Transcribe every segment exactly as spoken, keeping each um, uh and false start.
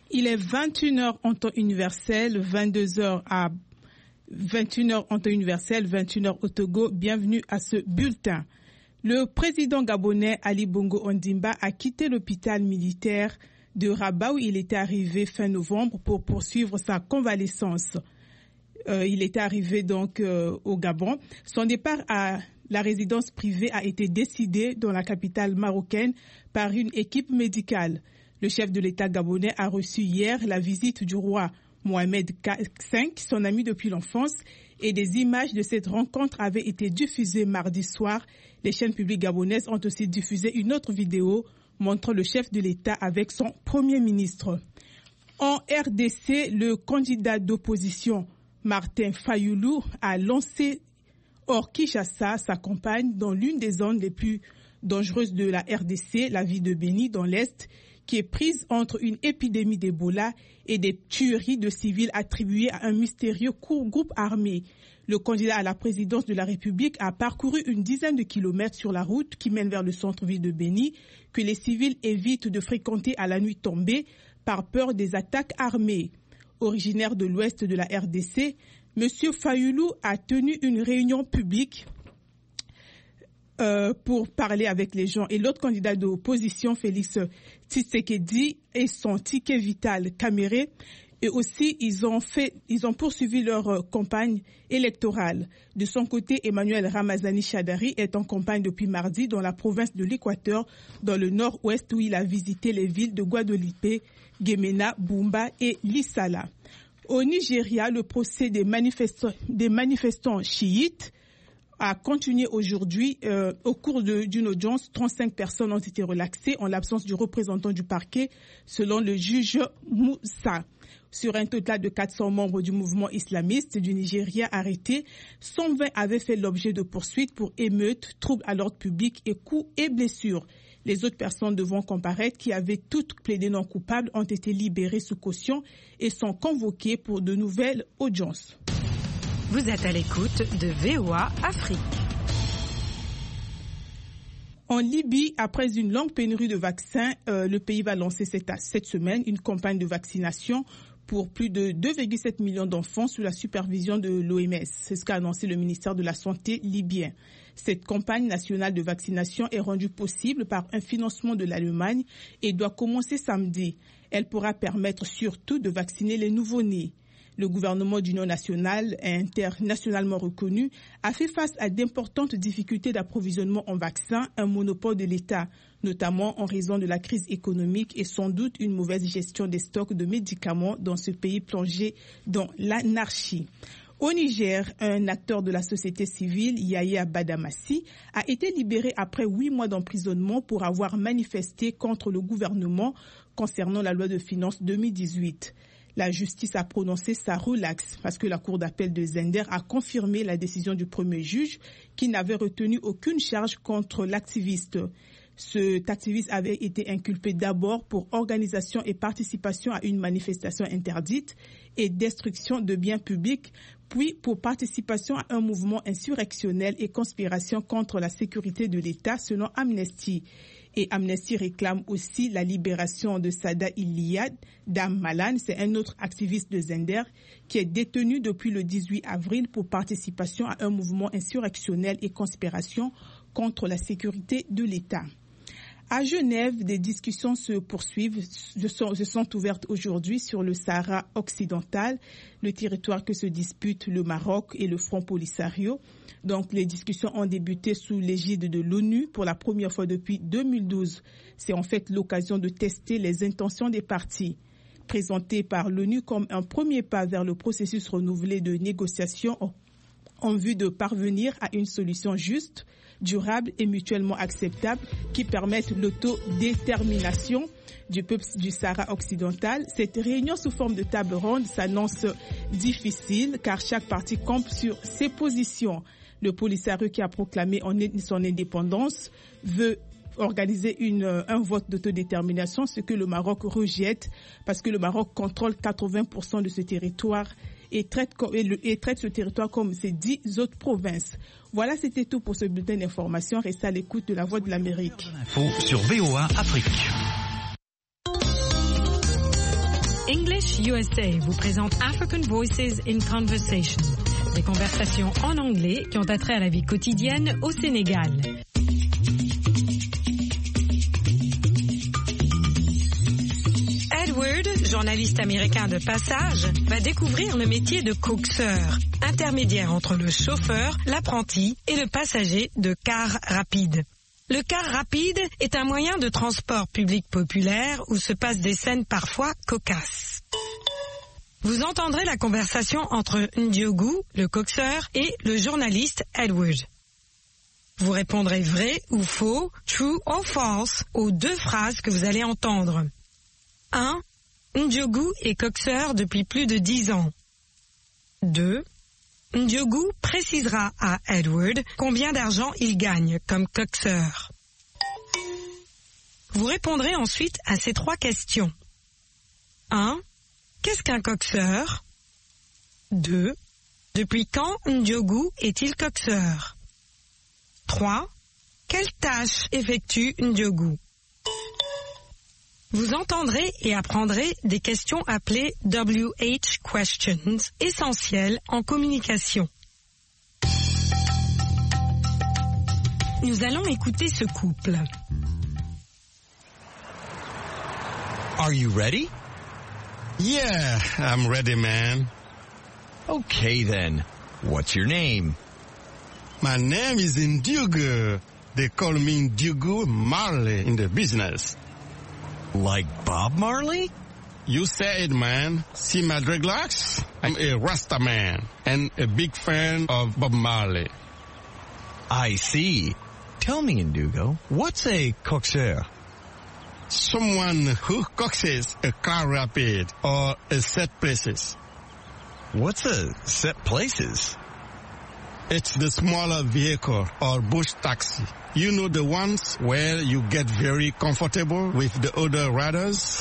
Il est vingt et une heures en temps universel, vingt-deux heures à vingt et une heures en temps universel, vingt et une heures au Togo. Bienvenue à ce bulletin. Le président gabonais Ali Bongo Ondimba a quitté l'hôpital militaire de Rabat où il était arrivé fin novembre pour poursuivre sa convalescence. Euh, il était arrivé donc euh, au Gabon. Son départ à la résidence privée a été décidé dans la capitale marocaine par une équipe médicale. Le chef de l'État gabonais a reçu hier la visite du roi Mohamed cinq, son ami depuis l'enfance, et des images de cette rencontre avaient été diffusées mardi soir. Les chaînes publiques gabonaises ont aussi diffusé une autre vidéo montrant le chef de l'État avec son premier ministre. En R D C, le candidat d'opposition Martin Fayoulou a lancé hors Kinshasa sa campagne dans l'une des zones les plus dangereuses de la R D C, la ville de Béni, dans l'Est, qui est prise entre une épidémie d'Ebola et des tueries de civils attribuées à un mystérieux groupe armé. Le candidat à la présidence de la République a parcouru une dizaine de kilomètres sur la route qui mène vers le centre-ville de Béni, que les civils évitent de fréquenter à la nuit tombée par peur des attaques armées. Originaire de l'ouest de la R D C, M. Fayoulou a tenu une réunion publique Euh, pour parler avec les gens. Et l'autre candidat d'opposition, Félix Tshisekedi, et son ticket vital Caméré, et aussi ils ont fait, ils ont poursuivi leur euh, campagne électorale. De son côté, Emmanuel Ramazani Chadari est en campagne depuis mardi dans la province de l'Équateur, dans le nord-ouest, où il a visité les villes de Guadeloupe, Guémena, Bumba et Lissala. Au Nigeria, le procès des manifestants, des manifestants chiites a continué aujourd'hui. Euh, au cours de, d'une audience, trente-cinq personnes ont été relaxées en l'absence du représentant du parquet, selon le juge Moussa. Sur un total de quatre cents membres du mouvement islamiste du Nigeria arrêtés, cent vingt avaient fait l'objet de poursuites pour émeutes, troubles à l'ordre public et coups et blessures. Les autres personnes devant comparaître, qui avaient toutes plaidé non coupables, ont été libérées sous caution et sont convoquées pour de nouvelles audiences. Vous êtes à l'écoute de V O A Afrique. En Libye, après une longue pénurie de vaccins, euh, le pays va lancer cette, cette semaine une campagne de vaccination pour plus de deux virgule sept millions d'enfants sous la supervision de l'O M S. C'est ce qu'a annoncé le ministère de la Santé libyen. Cette campagne nationale de vaccination est rendue possible par un financement de l'Allemagne et doit commencer samedi. Elle pourra permettre surtout de vacciner les nouveau-nés. Le gouvernement d'union nationale et internationalement reconnu a fait face à d'importantes difficultés d'approvisionnement en vaccins, un monopole de l'État, notamment en raison de la crise économique et sans doute une mauvaise gestion des stocks de médicaments dans ce pays plongé dans l'anarchie. Au Niger, un acteur de la société civile, Yahya Badamassi, a été libéré après huit mois d'emprisonnement pour avoir manifesté contre le gouvernement concernant la loi de finances deux mille dix-huit. La justice a prononcé sa relaxe parce que la cour d'appel de Zender a confirmé la décision du premier juge qui n'avait retenu aucune charge contre l'activiste. Cet activiste avait été inculpé d'abord pour organisation et participation à une manifestation interdite et destruction de biens publics, puis pour participation à un mouvement insurrectionnel et conspiration contre la sécurité de l'État selon Amnesty. Et Amnesty réclame aussi la libération de Sada Iliad Dam Malan, c'est un autre activiste de Zender qui est détenu depuis le dix-huit avril pour participation à un mouvement insurrectionnel et conspiration contre la sécurité de l'État. À Genève, des discussions se poursuivent, se sont, se sont ouvertes aujourd'hui sur le Sahara occidental, le territoire que se disputent le Maroc et le Front Polisario. Donc, les discussions ont débuté sous l'égide de l'ONU pour la première fois depuis deux mille douze. C'est en fait l'occasion de tester les intentions des parties. Présenté par l'ONU comme un premier pas vers le processus renouvelé de négociation en vue de parvenir à une solution juste, durable et mutuellement acceptable qui permette l'autodétermination du peuple du Sahara occidental. Cette réunion sous forme de table ronde s'annonce difficile car chaque partie campe sur ses positions. Le Polisario qui a proclamé son indépendance veut organiser une, un vote d'autodétermination, ce que le Maroc rejette parce que le Maroc contrôle quatre-vingts pour cent de ce territoire et traite, et traite ce territoire comme ses dix autres provinces. Voilà, c'était tout pour ce bulletin d'information. Restez à l'écoute de la Voix de l'Amérique. Info sur V O A Afrique. English U S A vous présente African Voices in Conversation, des conversations en anglais qui ont attrait à la vie quotidienne au Sénégal. Edward, journaliste américain de passage, va découvrir le métier de coxeur, intermédiaire entre le chauffeur, l'apprenti et le passager de car rapide. Le car rapide est un moyen de transport public populaire où se passent des scènes parfois cocasses. Vous entendrez la conversation entre Ndiogu, le coxeur, et le journaliste Edward. Vous répondrez vrai ou faux, true or false, aux deux phrases que vous allez entendre. un. Ndiogu est coxeur depuis plus de dix ans. deux. Ndiogu précisera à Edward combien d'argent il gagne comme coxeur. Vous répondrez ensuite à ces trois questions. un. Qu'est-ce qu'un coxeur? deux. Depuis quand Ndiogu est-il coxeur? trois. Quelle tâche effectue Ndiogu? Vous entendrez et apprendrez des questions appelées W H questions, essentielles en communication. Nous allons écouter ce couple. Are you ready? Yeah, I'm ready, man. Okay then. What's your name? My name is Ndiogu. They call me Ndiogu Marley in the business. Like Bob Marley? You said it, man. See my dreadlocks? I'm a Rasta man and a big fan of Bob Marley. I see. Tell me, Ndugo, what's a coxeur? Someone who coaxes a car rapid or a set places. What's a set places? It's the smaller vehicle or bush taxi. You know the ones where you get very comfortable with the other riders?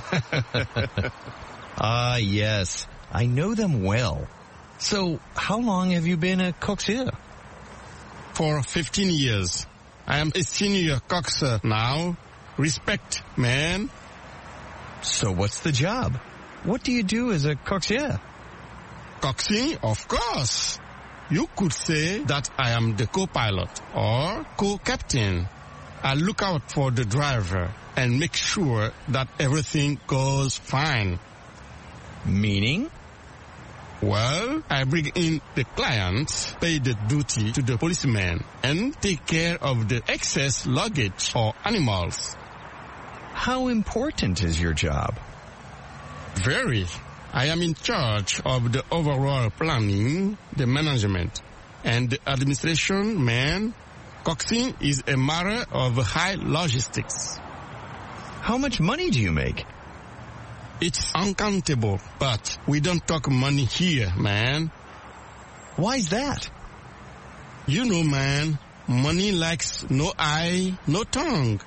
Ah, yes. I know them well. So, how long have you been a coxeur? For fifteen years. I am a senior coxer now. Respect, man. So what's the job? What do you do as a coxeur? Coxing, of course. You could say that I am the co-pilot or co-captain. I look out for the driver and make sure that everything goes fine. Meaning? Well, I bring in the client, pay the duty to the policeman, and take care of the excess luggage or animals. How important is your job? Very. I am in charge of the overall planning, the management, and the administration, man. Coxing is a matter of high logistics. How much money do you make? It's uncountable, but we don't talk money here, man. Why's that? You know, man, money likes no eye, no tongue.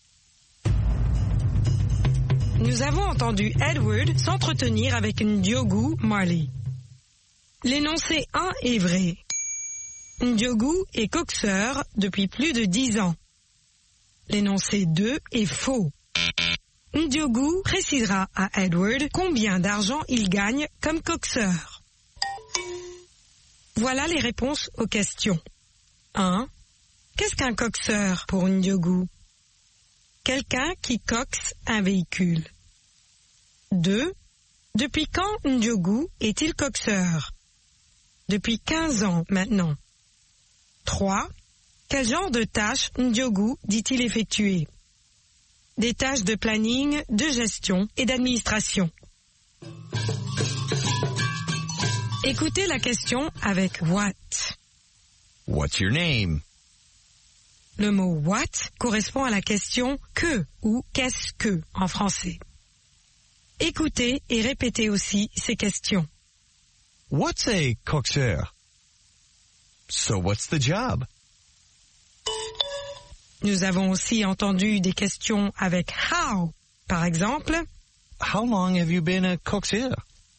Nous avons entendu Edward s'entretenir avec Ndiogu Marley. L'énoncé un est vrai. Ndiogu est coxeur depuis plus de dix ans. L'énoncé deux est faux. Ndiogu précisera à Edward combien d'argent il gagne comme coxeur. Voilà les réponses aux questions. un. Qu'est-ce qu'un coxeur pour Ndiogu? Quelqu'un qui coxe un véhicule. deux. Depuis quand Ndiogu est-il coxeur? Depuis quinze ans maintenant. trois. Quel genre de tâches Ndiogu dit-il effectuer? Des tâches de planning, de gestion et d'administration. Écoutez la question avec what. What's your name? Le mot what correspond à la question que ou qu'est-ce que en français. Écoutez et répétez aussi ces questions. What's a coxeur? So what's the job? Nous avons aussi entendu des questions avec how. Par exemple, How long have you been a coxeur?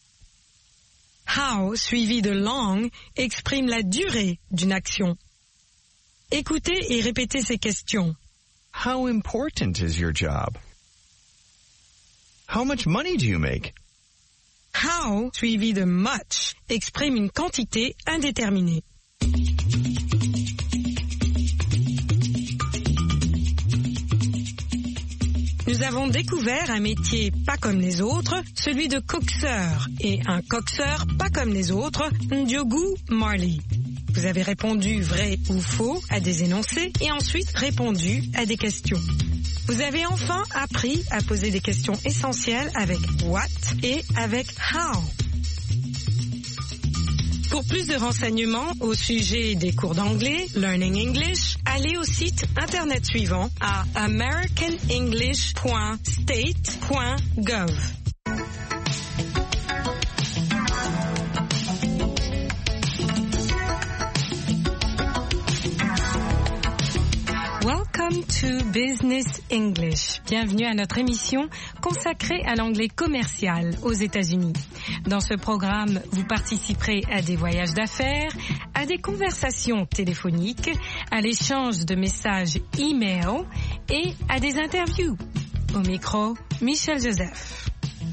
how suivi de long exprime la durée d'une action. Écoutez et répétez ces questions. How important is your job? How much money do you make? how suivi de much exprime une quantité indéterminée. Nous avons découvert un métier pas comme les autres, celui de coxeur, et un coxeur pas comme les autres, Ndiogu Marley. Vous avez répondu vrai ou faux à des énoncés et ensuite répondu à des questions. Vous avez enfin appris à poser des questions essentielles avec what et avec how. Pour plus de renseignements au sujet des cours d'anglais, Learning English, allez au site internet suivant à american english point state point gov. Welcome to Business English. Bienvenue à notre émission consacrée à l'anglais commercial aux États-Unis. Dans ce programme, vous participerez à des voyages d'affaires, à des conversations téléphoniques, à l'échange de messages e-mail et à des interviews. Au micro, Michel Joseph.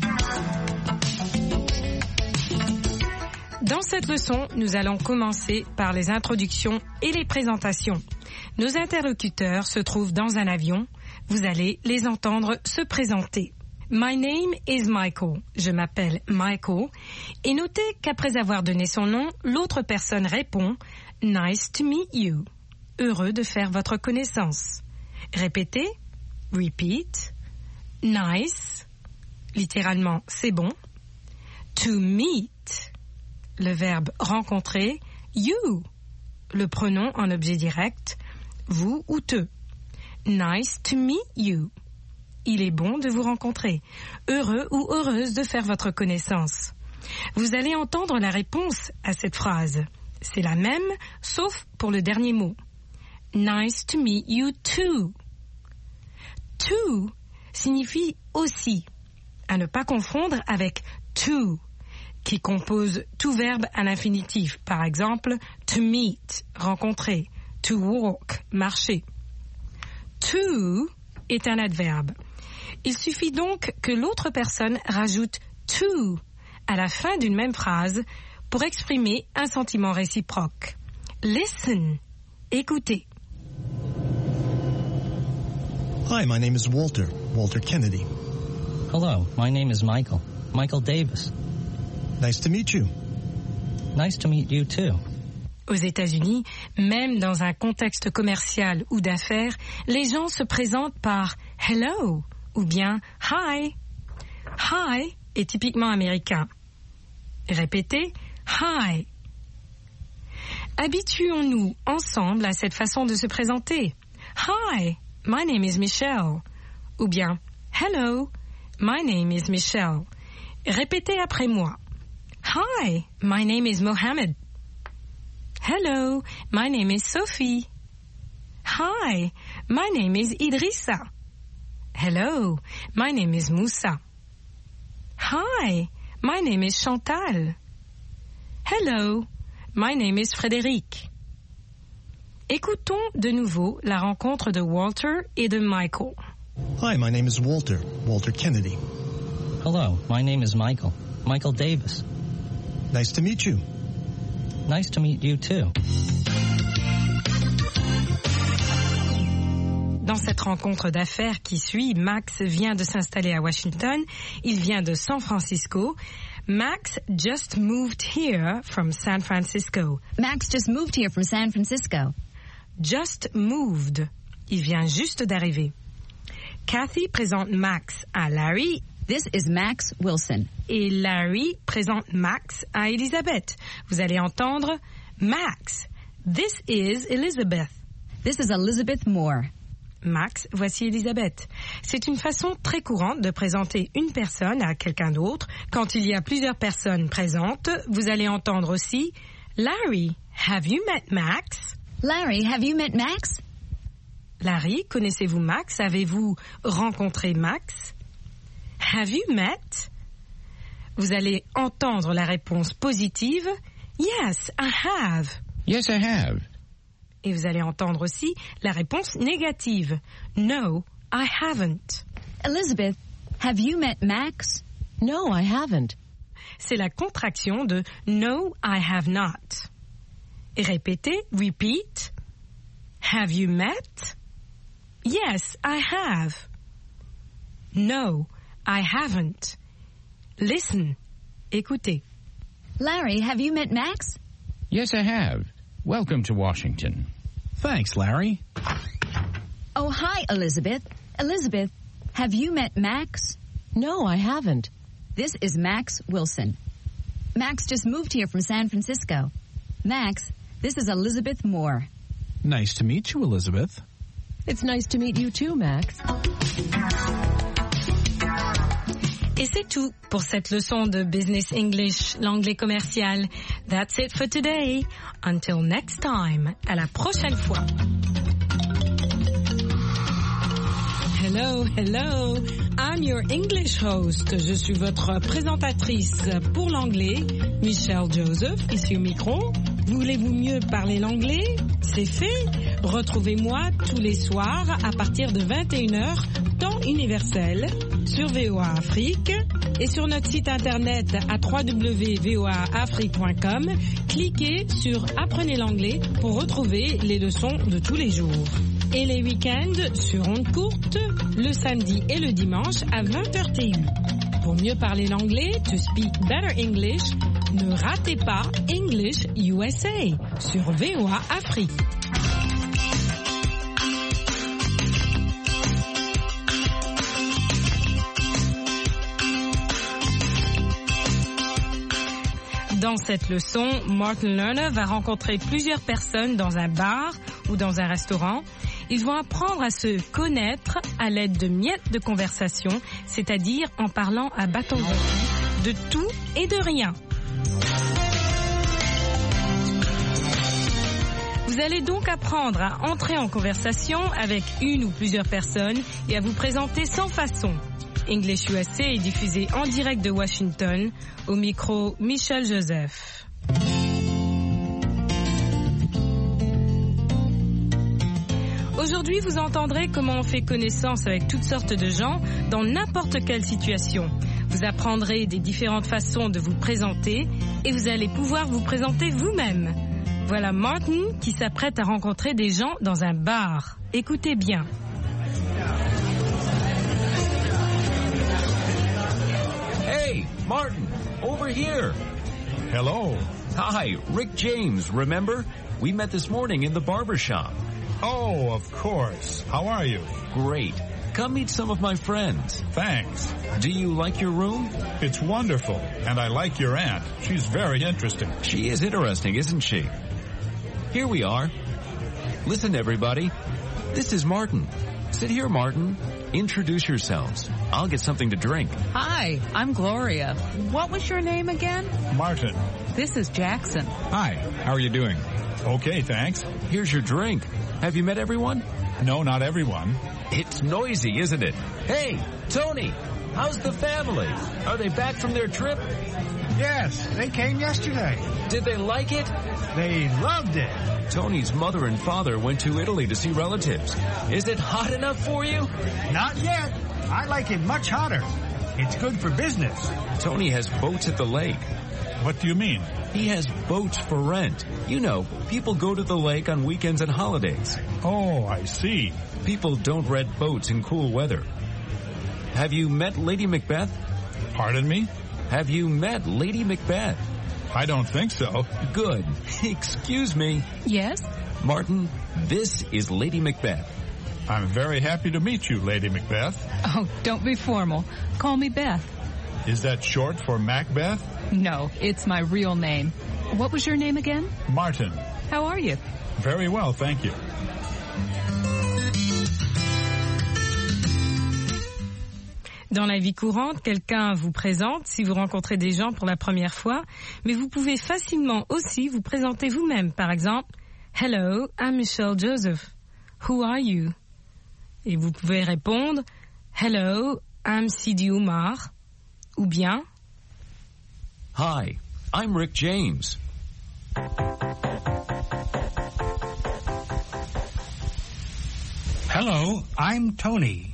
Dans cette leçon, nous allons commencer par les introductions et les présentations. Nos interlocuteurs se trouvent dans un avion. Vous allez les entendre se présenter. My name is Michael. Je m'appelle Michael. Et notez qu'après avoir donné son nom, l'autre personne répond « Nice to meet you ». Heureux de faire votre connaissance. Répétez. Repeat. Nice. Littéralement, c'est bon. To meet. Le verbe rencontrer. You. Le pronom en objet direct. Vous ou te. Nice to meet you. Il est bon de vous rencontrer. Heureux ou heureuse de faire votre connaissance. Vous allez entendre la réponse à cette phrase. C'est la même, sauf pour le dernier mot. Nice to meet you too. To signifie aussi, à ne pas confondre avec to, qui compose tout verbe à l'infinitif. Par exemple, to meet, rencontrer. To walk, marcher. To est un adverbe. Il suffit donc que l'autre personne rajoute to à la fin d'une même phrase pour exprimer un sentiment réciproque. Listen, écoutez. Hi, my name is Walter, Walter Kennedy. Hello, my name is Michael, Michael Davis. Nice to meet you. Nice to meet you too. Aux États-Unis, même dans un contexte commercial ou d'affaires, les gens se présentent par « hello » ou bien « hi ». « Hi » est typiquement américain. Répétez « hi ». Habituons-nous ensemble à cette façon de se présenter. « Hi, my name is Michelle » ou bien « hello, my name is Michelle ». Répétez après moi. « Hi, my name is Mohammed ». Hello, my name is Sophie. Hi, my name is Idrissa. Hello, my name is Moussa. Hi, my name is Chantal. Hello, my name is Frédéric. Écoutons de nouveau la rencontre de Walter et de Michael. Hi, my name is Walter, Walter Kennedy. Hello, my name is Michael, Michael Davis. Nice to meet you. Nice to meet you too. Dans cette rencontre d'affaires qui suit, Max vient de s'installer à Washington. Il vient de San Francisco. Max just moved here from San Francisco. Max just moved here from San Francisco. Just moved. Il vient juste d'arriver. Kathy présente Max à Larry. This is Max Wilson. Et Larry présente Max à Elizabeth. Vous allez entendre Max. This is Elizabeth. This is Elizabeth Moore. Max, voici Elizabeth. C'est une façon très courante de présenter une personne à quelqu'un d'autre. Quand il y a plusieurs personnes présentes, vous allez entendre aussi Larry, have you met Max? Larry, have you met Max? Larry, connaissez-vous Max? Avez-vous rencontré Max? Have you met? Vous allez entendre la réponse positive. Yes, I have. Yes, I have. Et vous allez entendre aussi la réponse négative. No, I haven't. Elizabeth, have you met Max? No, I haven't. c'est la contraction de No, I have not. Et répétez, repeat. Have you met? Yes, I have. No, I haven't. Listen, écoutez. Larry, have you met Max? Yes, I have. Welcome to Washington. Thanks, Larry. Oh, hi, Elizabeth. Elizabeth, have you met Max? No, I haven't. This is Max Wilson. Max just moved here from San Francisco. Max, this is Elizabeth Moore. Nice to meet you, Elizabeth. It's nice to meet you too, Max. Et c'est tout pour cette leçon de Business English, l'anglais commercial. That's it for today. Until next time. À la prochaine fois. Hello, hello. I'm your English host. Je suis votre présentatrice pour l'anglais, Michelle Joseph, ici au micro. Voulez-vous mieux parler l'anglais? C'est fait. Retrouvez-moi tous les soirs à partir de vingt et une heures, temps universel, sur V O A Afrique et sur notre site internet à w w w point v o a afrique point com. Cliquez sur Apprenez l'anglais pour retrouver les leçons de tous les jours. Et les week-ends sur ondes courtes, le samedi et le dimanche à vingt heures T U. Pour mieux parler l'anglais, to speak better English, ne ratez pas English U S A sur V O A Afrique. Dans cette leçon, Martin Lerner va rencontrer plusieurs personnes dans un bar ou dans un restaurant. Ils vont apprendre à se connaître à l'aide de miettes de conversation, c'est-à-dire en parlant à bâton rompu de tout et de rien. Vous allez donc apprendre à entrer en conversation avec une ou plusieurs personnes et à vous présenter sans façon. English U S A est diffusé en direct de Washington, au micro Michelle Joseph. Aujourd'hui, vous entendrez comment on fait connaissance avec toutes sortes de gens dans n'importe quelle situation. Vous apprendrez des différentes façons de vous présenter et vous allez pouvoir vous présenter vous-même. Voilà Martin qui s'apprête à rencontrer des gens dans un bar. Écoutez bien. Hey, Martin, over here. Hello. Hi, Rick James, remember? We met this morning in the barber shop. Oh, of course. How are you? Great. Come meet some of my friends. Thanks. Do you like your room? It's wonderful, and I like your aunt. She's very interesting. She is interesting, isn't she? Here we are. Listen, everybody. This is Martin. Sit here, Martin. Introduce yourselves. I'll get something to drink. Hi, I'm Gloria. What was your name again? Martin. This is Jackson. Hi, how are you doing? Okay, thanks. Here's your drink. Have you met everyone? No, not everyone. It's noisy, isn't it? Hey, Tony, how's the family? Are they back from their trip? Yes, they came yesterday. Did they like it? They loved it. Tony's mother and father went to Italy to see relatives. Is it hot enough for you? Not yet. I like it much hotter. It's good for business. Tony has boats at the lake. What do you mean? He has boats for rent. You know, people go to the lake on weekends and holidays. Oh, I see. People don't rent boats in cool weather. Have you met Lady Macbeth? Pardon me? Have you met Lady Macbeth? I don't think so. Good. Excuse me. Yes? Martin, this is Lady Macbeth. I'm very happy to meet you, Lady Macbeth. Oh, don't be formal. Call me Beth. Is that short for Macbeth? No, it's my real name. What was your name again? Martin. How are you? Very well, thank you. Dans la vie courante, quelqu'un vous présente si vous rencontrez des gens pour la première fois, mais vous pouvez facilement aussi vous présenter vous-même. Par exemple, « Hello, I'm Michelle Joseph. Who are you? » Et vous pouvez répondre « Hello, I'm Sidi Oumar. » Ou bien « Hi, I'm Rick James. » Hello, I'm Tony.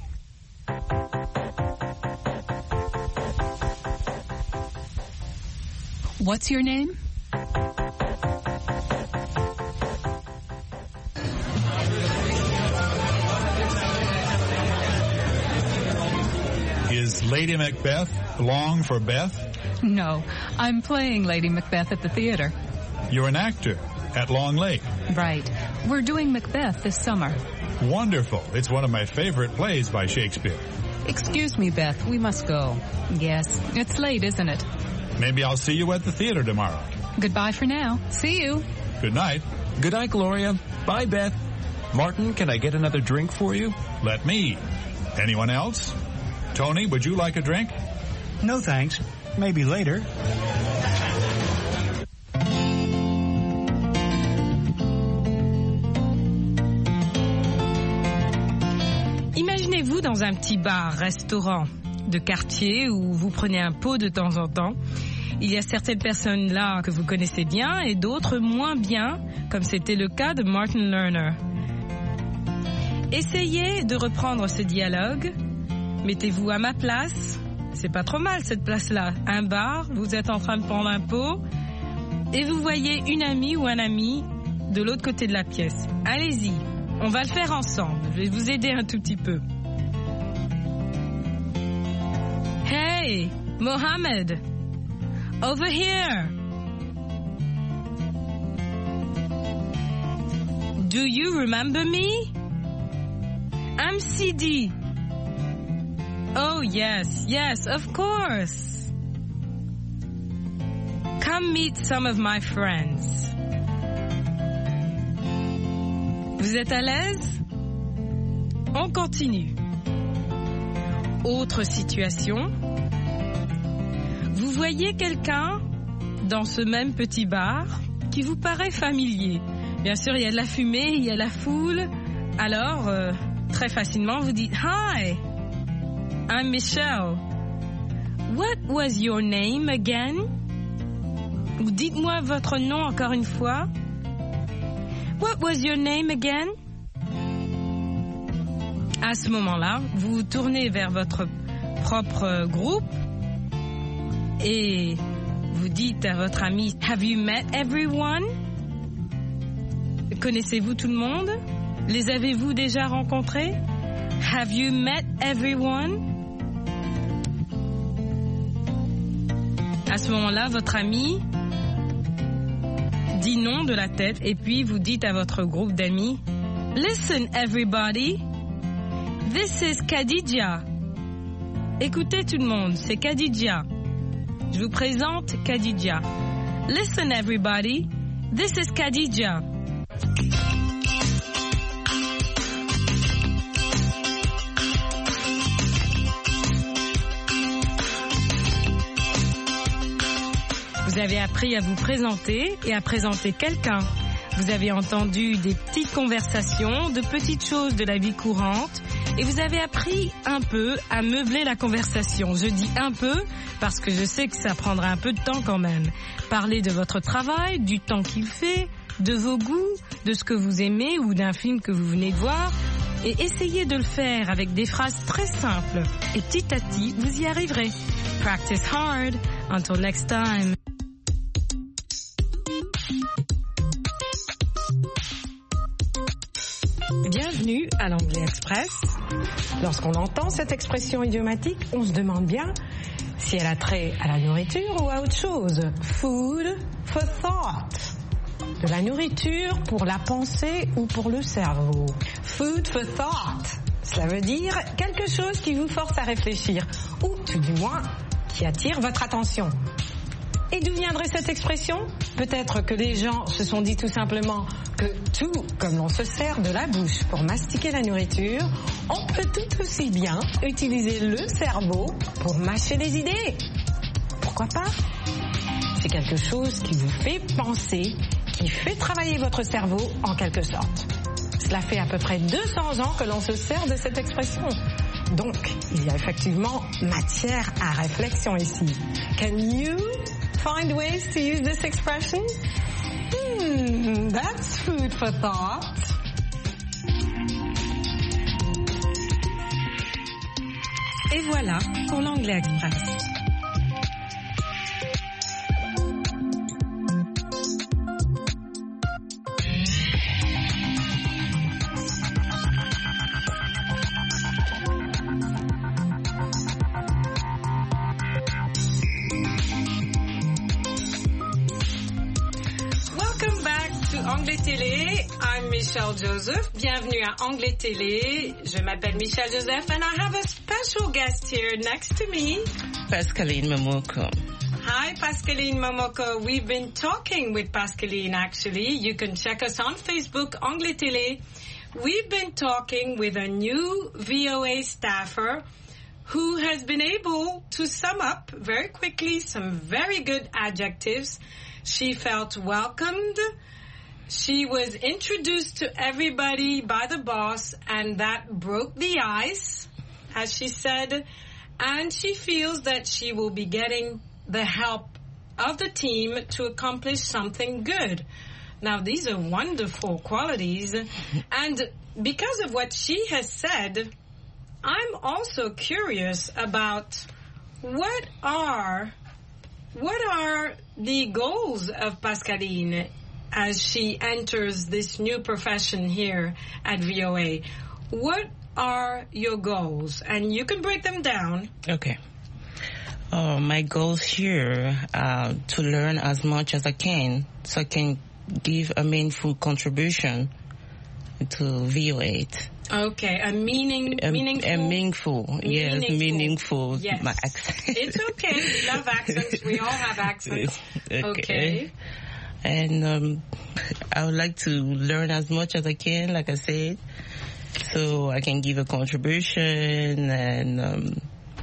What's your name? Is Lady Macbeth long for Beth? No, I'm playing Lady Macbeth at the theater. You're an actor at Long Lake. Right. We're doing Macbeth this summer. Wonderful. It's one of my favorite plays by Shakespeare. Excuse me, Beth. We must go. Yes, it's late, isn't it? Maybe I'll see you at the theater tomorrow. Goodbye for now. See you. Good night. Good night, Gloria. Bye, Beth. Martin, can I get another drink for you? Let me. Anyone else? Tony, would you like a drink? No, thanks. Maybe later. Imaginez-vous dans un petit bar-restaurant de quartier où vous prenez un pot de temps en temps. Il y a certaines personnes là que vous connaissez bien et d'autres moins bien, comme c'était le cas de Martin Lerner. Essayez de reprendre ce dialogue. Mettez-vous à ma place. C'est pas trop mal cette place-là. Un bar, vous êtes en train de prendre un pot et vous voyez une amie ou un ami de l'autre côté de la pièce. Allez-y, on va le faire ensemble. Je vais vous aider un tout petit peu. Hey, Mohammed, over here. Do you remember me? I'm Sidi. Oh, yes, yes, of course. Come meet some of my friends. Vous êtes à l'aise? On continue. Autre situation. Vous voyez quelqu'un dans ce même petit bar qui vous paraît familier. Bien sûr, il y a de la fumée, il y a la foule. Alors, euh, très facilement, vous dites « Hi, I'm Michelle. What was your name again? » Ou dites-moi votre nom encore une fois. What was your name again? À ce moment-là, vous vous tournez vers votre propre groupe et vous dites à votre ami « Have you met everyone? » Connaissez-vous tout le monde? Les avez-vous déjà rencontrés? Have you met everyone? À ce moment-là, votre ami dit non de la tête et puis vous dites à votre groupe d'amis « Listen everybody, this is Khadija. » Écoutez tout le monde, c'est Khadija. Je vous présente Khadija. « Listen everybody, this is Khadija. » Vous avez appris à vous présenter et à présenter quelqu'un. Vous avez entendu des petites conversations, de petites choses de la vie courante et vous avez appris un peu à meubler la conversation. Je dis un peu parce que je sais que ça prendra un peu de temps quand même. Parler de votre travail, du temps qu'il fait, de vos goûts, de ce que vous aimez ou d'un film que vous venez de voir et essayez de le faire avec des phrases très simples et petit à petit vous y arriverez. Practice hard. Until next time. Bienvenue à l'Anglais Express. Lorsqu'on entend cette expression idiomatique, on se demande bien si elle a trait à la nourriture ou à autre chose. Food for thought. De la nourriture pour la pensée ou pour le cerveau. Food for thought. Cela veut dire quelque chose qui vous force à réfléchir ou tout du moins qui attire votre attention. Et d'où viendrait cette expression? Peut-être que les gens se sont dit tout simplement que tout comme l'on se sert de la bouche pour mastiquer la nourriture, on peut tout aussi bien utiliser le cerveau pour mâcher des idées. Pourquoi pas? C'est quelque chose qui vous fait penser, qui fait travailler votre cerveau en quelque sorte. Cela fait à peu près deux cents ans que l'on se sert de cette expression. Donc, il y a effectivement matière à réflexion ici. Can you find ways to use this expression? Hmm, that's food for thought. Et voilà pour l'Anglais Express. Anglais Télé. I'm Michelle Joseph. Bienvenue à Anglais Télé. Je m'appelle Michelle Joseph and I have a special guest here next to me. Pascaline Momoko. Hi, Pascaline Momoko. We've been talking with Pascaline, actually. You can check us on Facebook, Anglais Télé. We've been talking with a new V O A staffer who has been able to sum up very quickly some very good adjectives. She felt welcomed. She was introduced to everybody by the boss, and that broke the ice, as she said. And she feels that she will be getting the help of the team to accomplish something good. Now, these are wonderful qualities. And because of what she has said, I'm also curious about what are what are the goals of Pascaline as she enters this new profession here at V O A. What are your goals? And you can break them down. Okay. Uh, my goals here are to learn as much as I can so I can give a meaningful contribution to V O A. Okay, a meaning, a, meaningful? A meaningful, yes, meaningful. meaningful. Yes. My accent. It's okay. We love accents. We all have accents. Okay. okay. And um, I would like to learn as much as I can, like I said, so I can give a contribution and um,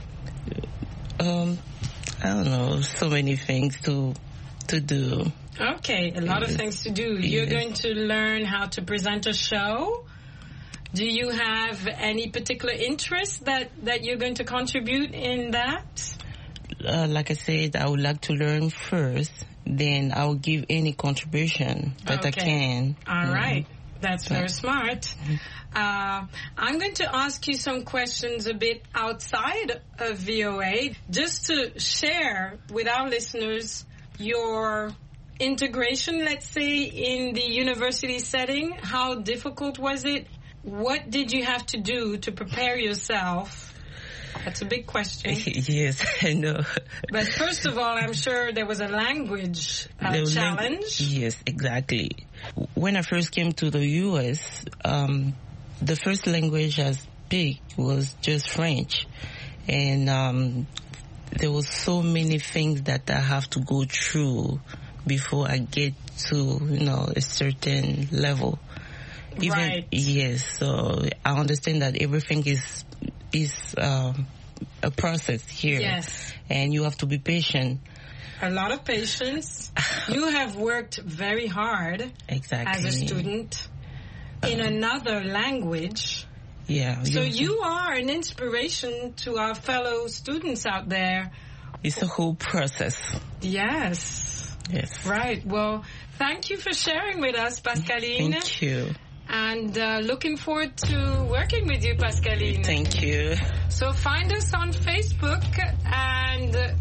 um, I don't know, so many things to to do. Okay, a lot of things to do. You're going to learn how to present a show. Do you have any particular interest that, that you're going to contribute in that? Uh, like I said, I would like to learn first, then I will give any contribution that okay. I can. All you right. know. That's very smart. Uh, I'm going to ask you some questions a bit outside of V O A, just to share with our listeners your integration, let's say, in the university setting. How difficult was it? What did you have to do to prepare yourself? That's a big question. Yes, I know. But first of all, I'm sure there was a language uh, challenge. Yes, exactly. When I first came to the U S, um, the first language I speak was just French. And um, there was so many things that I have to go through before I get to, you know, a certain level. Even, right. Yes, so I understand that everything is is um, a process here. Yes. And you have to be patient. A lot of patience. You have worked very hard exactly. as a student in um, another language. Yeah. So you are an inspiration to our fellow students out there. It's a whole process. Yes. Yes. Right. Well, thank you for sharing with us, Pascaline. Thank you. And uh, looking forward to working with you, Pascaline. Thank you. So find us on Facebook and uh,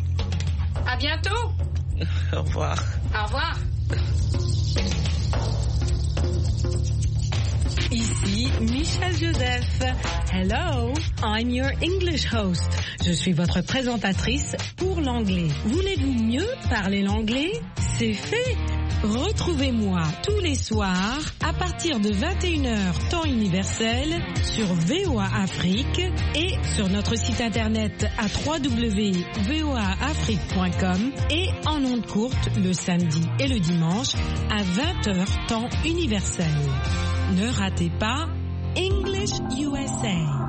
à bientôt. Au revoir. Au revoir. Ici Michelle Joseph. Hello, I'm your English host. Je suis votre présentatrice pour l'anglais. Voulez-vous mieux parler l'anglais? C'est fait. Retrouvez-moi tous les soirs à partir de vingt et une heures temps universel sur V O A Afrique et sur notre site internet à w w w point v o a afrique point com et en ondes courtes le samedi et le dimanche à vingt heures temps universel. Ne ratez pas English U S A.